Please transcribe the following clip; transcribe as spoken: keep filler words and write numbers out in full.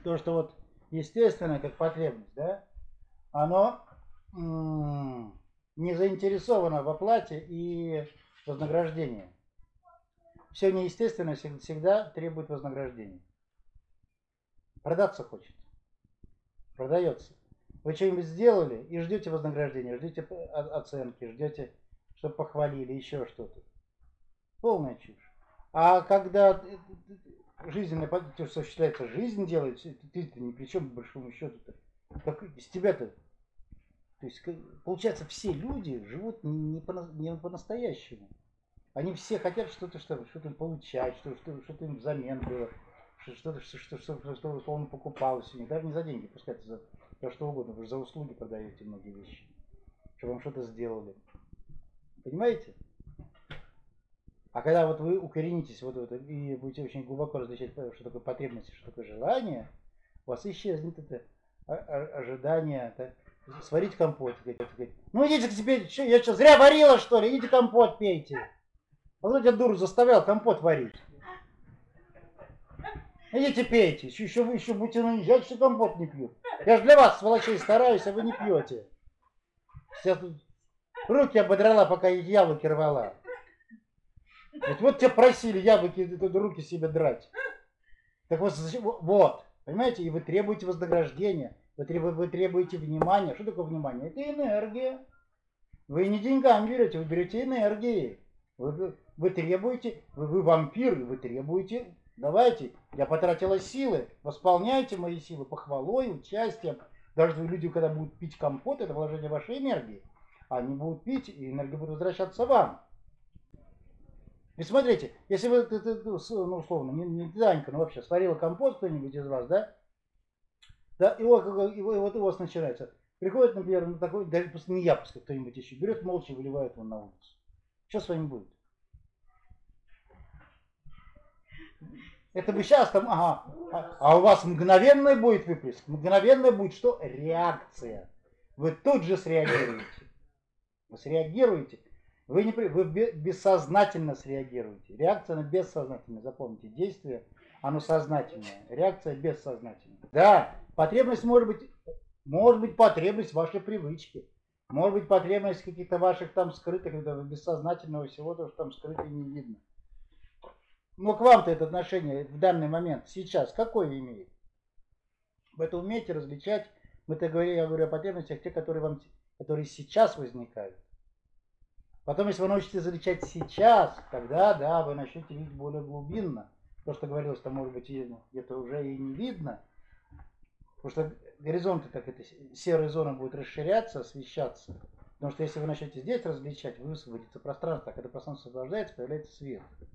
то, что вот естественное, как потребность, да, оно не заинтересовано в оплате и вознаграждении. Все неестественное всегда требует вознаграждения. Продаться хочет. Продается. Вы что-нибудь сделали и ждете вознаграждения, ждете оценки, ждете, чтобы похвалили, еще что-то. Полная чушь. А когда жизненная, то, что считается жизнь делает, ты-то ни при чем, по большому счету-то. Как из тебя-то. То есть, получается, все люди живут не, по, не по-настоящему. Они все хотят что-то, что, что-то получать, что, что, что-то им взамен было, что-то, что, что, что, что, что он покупал у них. Даже не за деньги, пускай это за, за что угодно, вы же за услуги продаете многие вещи, чтобы вам что-то сделали. Понимаете? А когда вот вы укоренитесь вот в это и будете очень глубоко различать, что такое потребность, что такое желание, у вас исчезнет это ожидание. Это, сварить компот. Ну идите к себе, что, я что, зря варила, что ли? Идите компот пейте. А кто тебя, дуру, заставлял компот варить? Идите пейте. Еще, еще вы еще будете наезжать, что компот не пьют. Я же для вас, сволочей, стараюсь, а вы не пьете. Сейчас тут руки ободрала, пока яблоки рвала. Вот, вот тебя просили яблоки, руки себе драть. Так вот, вот, понимаете, и вы требуете вознаграждения, вы требуете, вы требуете внимания. Что такое внимание? Это энергия. Вы не деньгами берете, вы берете энергией. Вы, вы требуете, вы, вы вампир, вы требуете, давайте, я потратила силы, восполняйте мои силы похвалой, участием. Даже люди, когда будут пить компот, это вложение вашей энергии. Они будут пить, и энергия будет возвращаться вам. И смотрите, если вы, ну, условно, не, не Данька, но вообще сварила компот кто-нибудь из вас, да? Да, и вот, и вот у вас начинается. Приходит, например, на такой, даже просто не я, пускай кто-нибудь еще берет, молча выливает его на улицу. Что с вами будет? Это бы сейчас там, ага, а, а у вас мгновенный будет выплеск. Мгновенная будет что? Реакция. Вы тут же среагируете. Вы среагируете. Вы, не, вы бессознательно среагируете. Реакция на бессознательное. Запомните, действие, оно сознательное. Реакция бессознательная. Да, потребность может быть, может быть потребность вашей привычки. Может быть потребность каких-то ваших там скрытых, бессознательного всего, то, что там скрыто и не видно. Но к вам-то это отношение в данный момент, сейчас, какое имеет? Вы это умеете различать. Мы это говорим, я говорю о потребностях, те, которые, вам, которые сейчас возникают. Потом, если вы научитесь различать сейчас, тогда, да, вы начнете видеть более глубинно. То, что говорилось, там, может быть, где-то уже и не видно. Потому что горизонты, так это, серая зона будет расширяться, освещаться. Потому что если вы начнете здесь различать, вы высвободится пространство. А когда пространство освобождается, появляется свет.